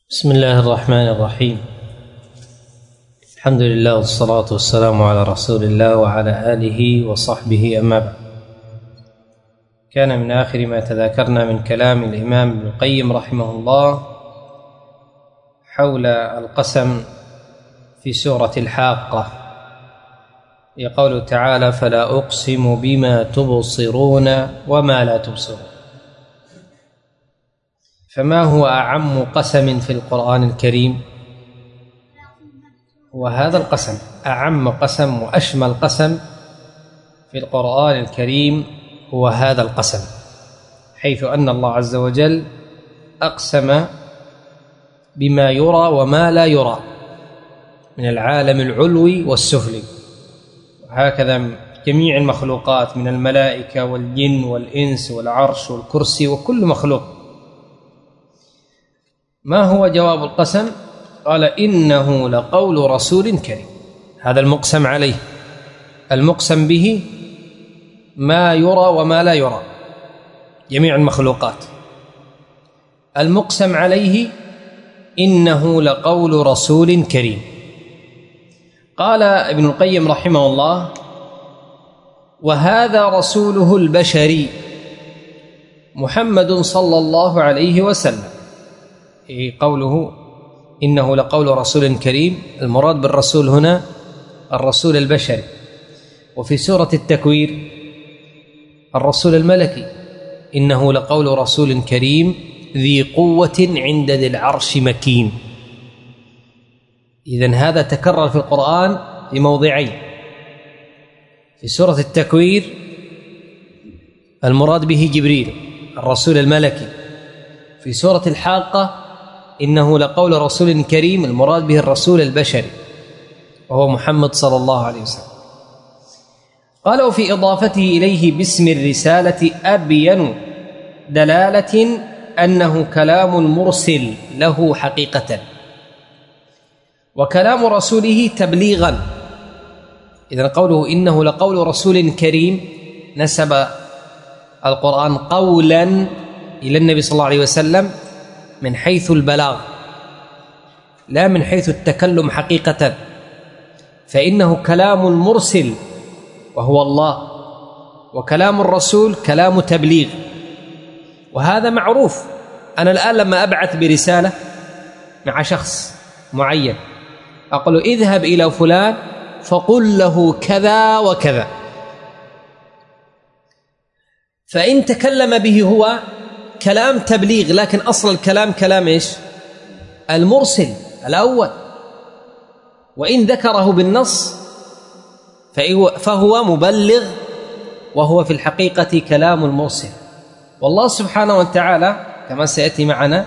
بسم الله الرحمن الرحيم. الحمد لله والصلاة والسلام على رسول الله وعلى آله وصحبه، أما بعد. كان من آخر ما تذاكرنا من كلام الإمام ابن القيم رحمه الله حول القسم في سورة الحاقة، يقول تعالى: فلا أقسم بما تبصرون وما لا تبصرون. فما هو أعم قسم في القرآن الكريم؟ وهذا القسم أعم قسم وأشمل قسم في القرآن الكريم هو هذا القسم، حيث أن الله عز وجل أقسم بما يرى وما لا يرى من العالم العلوي والسفلي، وهكذا جميع المخلوقات من الملائكة والجن والإنس والعرش والكرسي وكل مخلوق. ما هو جواب القسم؟ قال: إنه لقول رسول كريم. هذا المقسم عليه، المقسم به ما يرى وما لا يرى، جميع المخلوقات. المقسم عليه إنه لقول رسول كريم. قال ابن القيم رحمه الله: وهذا رسوله البشري محمد صلى الله عليه وسلم. قوله إنه لقول رسول كريم، المراد بالرسول هنا الرسول البشري. وفي سورة التكوير الرسول الملكي: إنه لقول رسول كريم ذي قوة عند ذي العرش مكين. إذن هذا تكرر في القرآن في موضعين. في سورة التكوير المراد به جبريل الرسول الملكي. في سورة الحاقة إنه لقول رسول كريم، المراد به الرسول البشري وهو محمد صلى الله عليه وسلم. قال: وفي إضافته إليه باسم الرسالة أبين دلالة أنه كلام مرسل له حقيقة، وكلام رسوله تبليغا. إذن قوله إنه لقول رسول كريم نسب القرآن قولا إلى النبي صلى الله عليه وسلم من حيث البلاغ، لا من حيث التكلم حقيقة، فإنه كلام مرسل وهو الله، وكلام الرسول كلام تبليغ. وهذا معروف. أنا الآن لما أبعث برسالة مع شخص معين أقول له: اذهب إلى فلان فقل له كذا وكذا، فإن تكلم به هو كلام تبليغ، لكن أصل الكلام كلام إيش؟ المرسل الأول. وإن ذكره بالنص فهو مبلغ، وهو في الحقيقة كلام المرسل. والله سبحانه وتعالى كما سيأتي معنا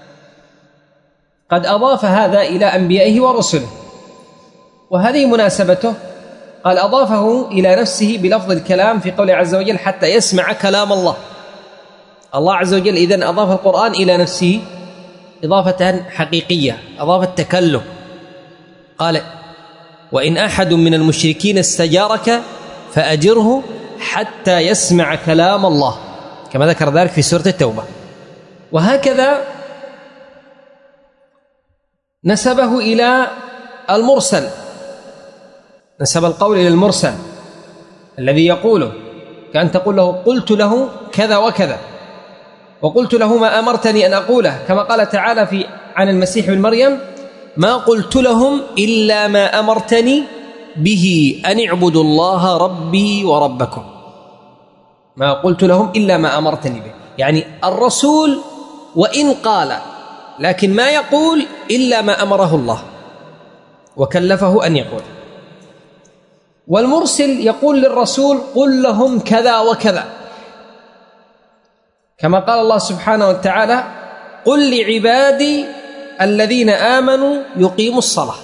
قد أضاف هذا إلى أنبيائه ورسله، وهذه مناسبته. قال: أضافه إلى نفسه بلفظ الكلام في قوله عز وجل: حتى يسمع كلام الله. الله عز وجل إذن أضاف القرآن إلى نفسه إضافة حقيقية، أضاف التكلم. قال: وإن أحد من المشركين استجارك فأجره حتى يسمع كلام الله، كما ذكر ذلك في سورة التوبة. وهكذا نسبه إلى المرسل، نسب القول إلى المرسل الذي يقوله، كأن تقول له: قلت له كذا وكذا، وقلت له ما أمرتني أن أقوله، كما قال تعالى عن المسيح بن مريم: ما قلت لهم إلا ما أمرتني به أن اعبدوا الله ربي وربكم. ما قلت لهم إلا ما أمرتني به، يعني الرسول وإن قال لكن ما يقول إلا ما أمره الله وكلفه أن يقول. والمرسل يقول للرسول: قل لهم كذا وكذا، كما قال الله سبحانه وتعالى: قل لعبادي الذين آمنوا يقيموا الصلاة.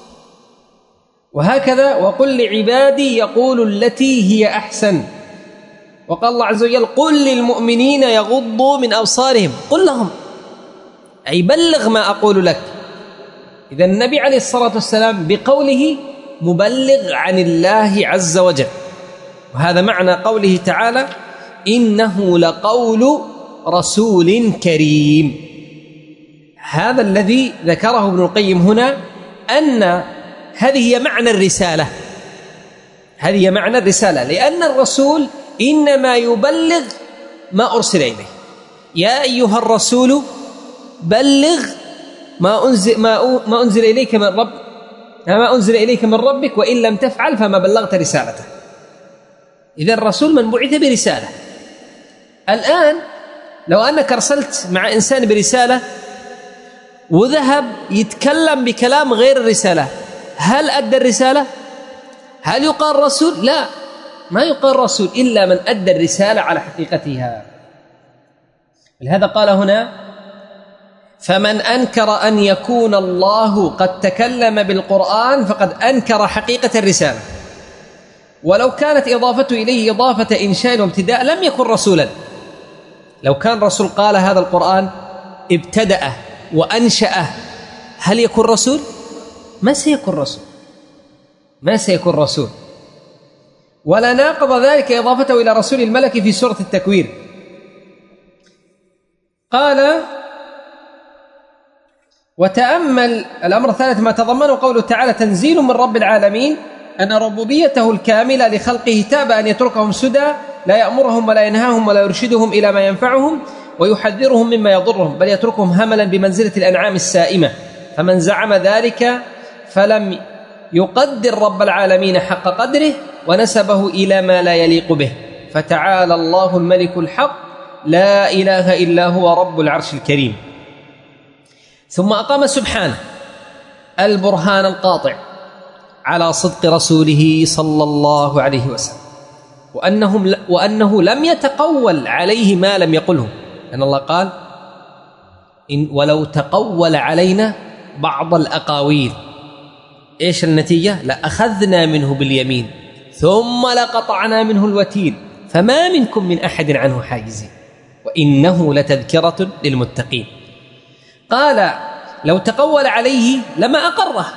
وهكذا: وقل لعبادي يقولوا التي هي أحسن. وقال الله عز وجل: قل للمؤمنين يغضوا من أبصارهم. قل لهم، أي بلغ ما أقول لك. إذا النبي عليه الصلاة والسلام بقوله مبلغ عن الله عز وجل. وهذا معنى قوله تعالى: إنه لقول رسول كريم. هذا الذي ذكره ابن القيم هنا، أن هذه هي معنى الرسالة، هذه هي معنى الرسالة، لأن الرسول إنما يبلغ ما أرسل إليه. يا أيها الرسول بلغ ما أنزل إليك من ربك وإن لم تفعل فما بلغت رسالته. إذا الرسول من بعث برسالة. الآن لو أنك أرسلت مع إنسان برسالة وذهب يتكلم بكلام غير الرسالة، هل أدى الرسالة؟ هل يقال رسول؟ لا، ما يقال رسول إلا من أدى الرسالة على حقيقتها. لهذا قال هنا: فمن أنكر أن يكون الله قد تكلم بالقرآن فقد أنكر حقيقة الرسالة، ولو كانت إضافته إليه إضافة إنشاء وابتداء لم يكن رسولا. لو كان رسول قال هذا القرآن ابتدأه وأنشأه، هل يكون رسول؟ ما سيكون رسول، ما سيكون رسول. ولا ناقض ذلك إضافته إلى رسول الملك في سورة التكوير. قال: وتأمل الأمر الثالث ما تضمنه قوله تعالى: تنزيل من رب العالمين، أن ربوبيته الكاملة لخلقه تاب أن يتركهم سدى لا يأمرهم ولا ينهاهم ولا يرشدهم إلى ما ينفعهم ويحذرهم مما يضرهم، بل يتركهم هملا بمنزلة الأنعام السائمة. فمن زعم ذلك فلم يقدر رب العالمين حق قدره ونسبه إلى ما لا يليق به. فتعالى الله الملك الحق لا إله إلا هو رب العرش الكريم. ثم أقام سبحانه البرهان القاطع على صدق رسوله صلى الله عليه وسلم، وأنه لم يتقول عليه ما لم يقله، لأن الله قال: إن ولو تقول علينا بعض الأقاويل، إيش النتيجة؟ لأخذنا منه باليمين ثم لقطعنا منه الوتين فما منكم من أحد عنه حاجزين وإنه لتذكرة للمتقين. قال: لو تقول عليه لما أقره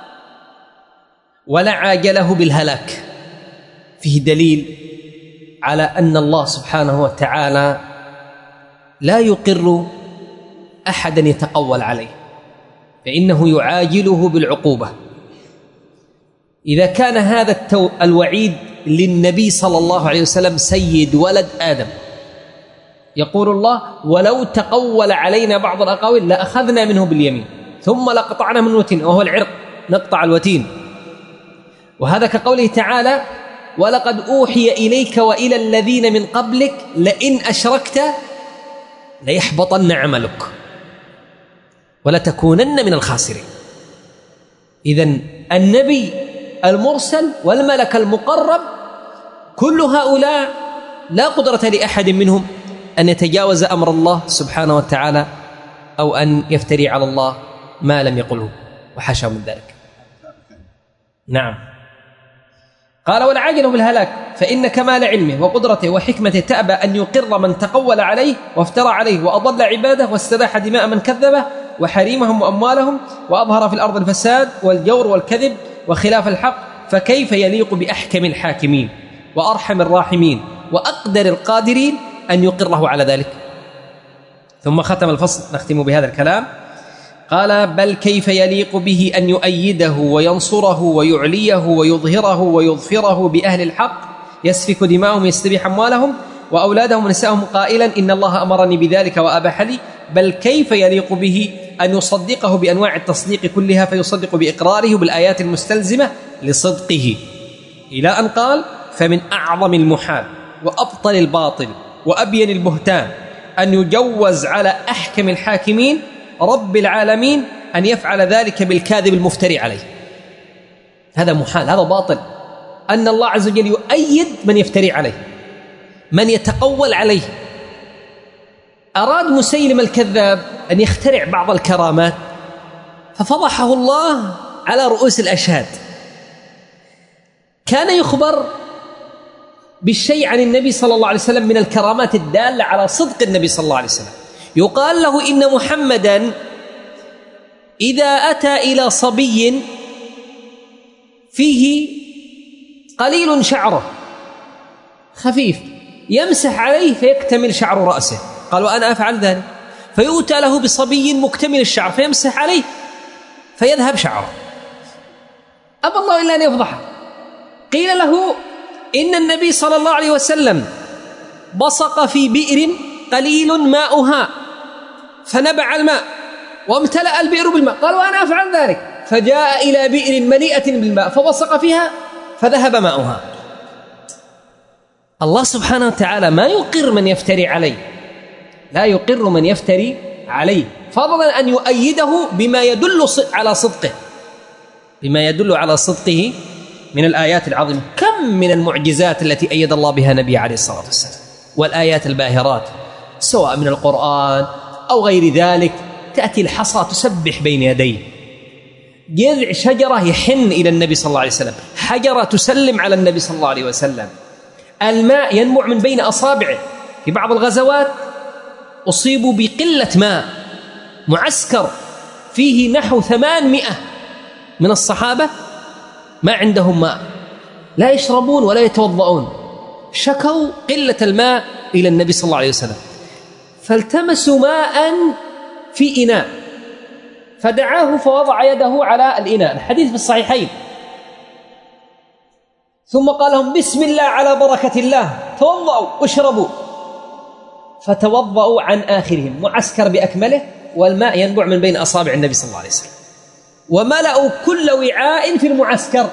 ولا عاجله بالهلاك. فيه دليل على أن الله سبحانه وتعالى لا يقر أحدا يتقول عليه، فإنه يعاجله بالعقوبة. إذا كان هذا الوعيد للنبي صلى الله عليه وسلم سيد ولد آدم، يقول الله: ولو تقول علينا بعض الأقاويل لأخذنا منه باليمين ثم لقطعنا من الوتين، وهو العرق، نقطع الوتين. وهذا كقوله تعالى: ولقد أوحي إليك وإلى الذين من قبلك لئن أشركت ليحبطن عملك ولتكونن من الخاسرين. إذن النبي المرسل والملك المقرب كل هؤلاء لا قدرة لأحد منهم أن يتجاوز أمر الله سبحانه وتعالى أو أن يفتري على الله ما لم يقله، وحاشا من ذلك. نعم. قال: والعاجل بالهلاك فإن كمال علمه وقدرته وحكمته تأبى أن يقر من تقول عليه وافترى عليه وأضل عباده واستباح دماء من كذبه وحريمهم وأموالهم وأظهر في الأرض الفساد والجور والكذب وخلاف الحق، فكيف يليق بأحكم الحاكمين وأرحم الراحمين وأقدر القادرين أن يقره على ذلك؟ ثم ختم الفصل، نختم بهذا الكلام. قال: بل كيف يليق به أن يؤيده وينصره ويعليه ويظهره ويظفره بأهل الحق يسفك دماءهم ويستبيح أموالهم وأولادهم ونساءهم قائلا: إن الله أمرني بذلك وأباح لي. بل كيف يليق به أن يصدقه بأنواع التصديق كلها، فيصدق بإقراره بالآيات المستلزمة لصدقه، إلى أن قال: فمن أعظم المحال وأبطل الباطل وأبين البهتان أن يجوز على أحكم الحاكمين رب العالمين أن يفعل ذلك بالكاذب المفتري عليه. هذا محال، هذا باطل. أن الله عز وجل يؤيد من يفتري عليه، من يتقول عليه. أراد مسيلم الكذاب أن يخترع بعض الكرامات ففضحه الله على رؤوس الأشهاد. كان يخبر بالشيء عن النبي صلى الله عليه وسلم من الكرامات الدالة على صدق النبي صلى الله عليه وسلم. يقال له: إن محمدا إذا أتى إلى صبي فيه قليل شعره خفيف يمسح عليه فيكتمل شعر رأسه، قال: وأنا أفعل ذلك. فيؤتى له بصبي مكتمل الشعر فيمسح عليه فيذهب شعره، أبى الله إلا أن يفضحه. قيل له إن النبي صلى الله عليه وسلم بصق في بئر قليل ماؤها فنبع الماء وامتلأ البئر بالماء، قال وأنا أفعل ذلك، فجاء إلى بئر مليئة بالماء فبصق فيها فذهب ماؤها. الله سبحانه وتعالى ما يقر من يفتري عليه، لا يقر من يفتري عليه، فضلا أن يؤيده بما يدل على صدقه، بما يدل على صدقه من الآيات العظيمة. كم من المعجزات التي أيد الله بها نبي عليه الصلاة والسلام، والآيات الباهرات سواء من القرآن أو غير ذلك. تأتي الحصى تسبح بين يديه، جذع شجرة يحن إلى النبي صلى الله عليه وسلم، حجرة تسلم على النبي صلى الله عليه وسلم، الماء ينبع من بين أصابعه. في بعض الغزوات أصيبوا بقلة ماء، معسكر فيه نحو 800 من الصحابة ما عندهم ماء، لا يشربون ولا يتوضؤون، شكوا قلة الماء إلى النبي صلى الله عليه وسلم، فالتمسوا ماء في إناء فدعاه فوضع يده على الإناء، الحديث في الصحيحين، ثم قال لهم بسم الله على بركة الله، توضؤوا واشربوا، فتوضؤوا عن آخرهم، معسكر بأكمله والماء ينبع من بين أصابع النبي صلى الله عليه وسلم، وملأوا كل وعاء في المعسكر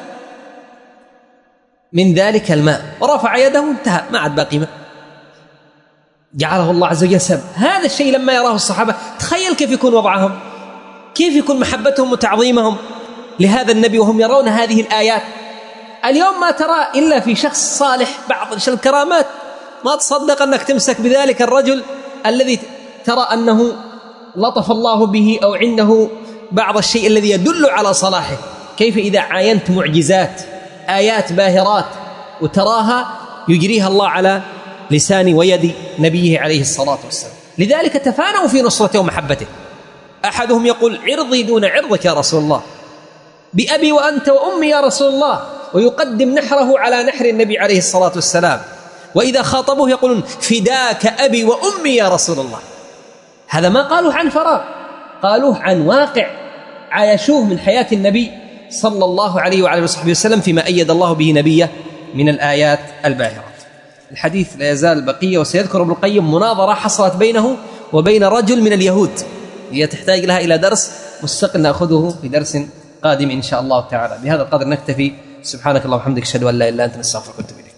من ذلك الماء، ورفع يده انتهى، ما عاد باقي ماء، جعله الله عز وجل سبب. هذا الشيء لما يراه الصحابة تخيل كيف يكون وضعهم، كيف يكون محبتهم وتعظيمهم لهذا النبي وهم يرون هذه الآيات. اليوم ما ترى إلا في شخص صالح بعض الكرامات، ما تصدق أنك تمسك بذلك الرجل الذي ترى أنه لطف الله به أو عنده بعض الشيء الذي يدل على صلاحه. كيف إذا عاينت معجزات آيات باهرات وتراها يجريها الله على لسان ويد نبيه عليه الصلاة والسلام. لذلك تفانوا في نصرته ومحبته، أحدهم يقول عرضي دون عرضك يا رسول الله، بأبي وأنت وأمي يا رسول الله، ويقدم نحره على نحر النبي عليه الصلاة والسلام، وإذا خاطبوه يقولون فداك أبي وأمي يا رسول الله. هذا ما قالوه عن فراغ، قالوه عن واقع عايشوه من حياة النبي صلى الله عليه وعلى وصحبه وسلم فيما أيد الله به نبيه من الآيات الباهرات. الحديث لا يزال بقية، وسيذكر ابن القيم مناظرة حصلت بينه وبين رجل من اليهود، هي تحتاج لها إلى درس مستقل نأخذه في درس قادم إن شاء الله تعالى. بهذا القدر نكتفي، سبحانك اللهم وبحمدك أشهد أن لا إله إلا أنت نستغفرك ونتوب إليك.